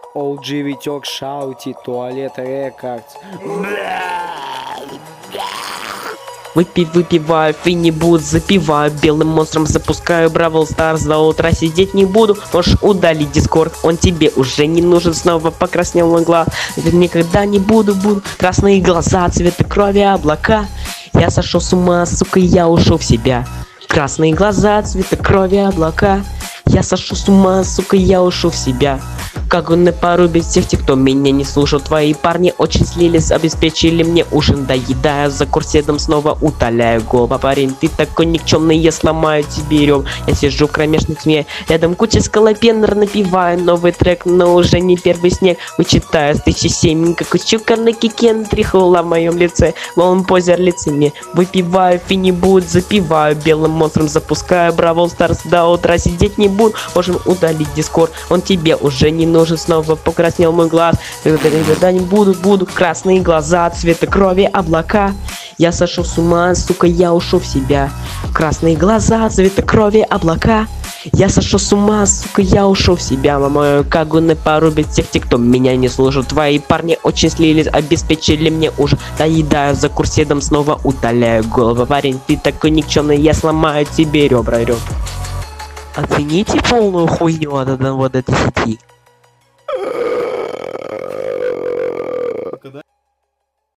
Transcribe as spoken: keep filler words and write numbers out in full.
Оу джи Витек Шаути, Туалет Рекордс. Выпей, выпиваю, финибут, запиваю, белым монстром запускаю Бравл Старс, до утра сидеть не буду, можешь удалить Дискорд, он тебе уже не нужен, снова покраснел мой глаз, никогда не буду, буду, красные глаза, цвета крови, облака, я сошел с ума, сука, я ушел в себя, красные глаза, цвета крови, облака, я сошел с ума, сука, я ушел в себя. Как он и порубит всех тех, кто меня не слушал. Твои парни очень слились, обеспечили мне ужин. Доедаю за курседом, снова утоляю голову. Парень, ты такой никчемный, я сломаю тебе рём. Я сижу в кромешной тьме, рядом куча скалопендр, напиваю новый трек, но уже не первый снег. Вычитаю с тысячи семь, как учука на кикен, трихула в моем лице. Лоун позер лице мне, выпиваю, финибут, запиваю, белым монстром запускаю Бравл Старс, до утра сидеть не буду. Можем удалить Дискорд, он тебе уже не нужен, снова покраснел мой глаз. Когда не буду, буду, красные глаза, цвета крови, облака. Я сошел с ума, сука, я ушел в себя. Красные глаза, цвета крови, облака. Я сошел с ума, сука, я ушел в себя. Мама, как он и порубит всех тех, кто меня не слушал. Твои парни очень слились, обеспечили мне ужин. Доедаю за курседом, снова утоляю голову. Парень, ты такой никчемный, я сломаю тебе ребра, ребра. Оцените полную хуйню от одного до десяти.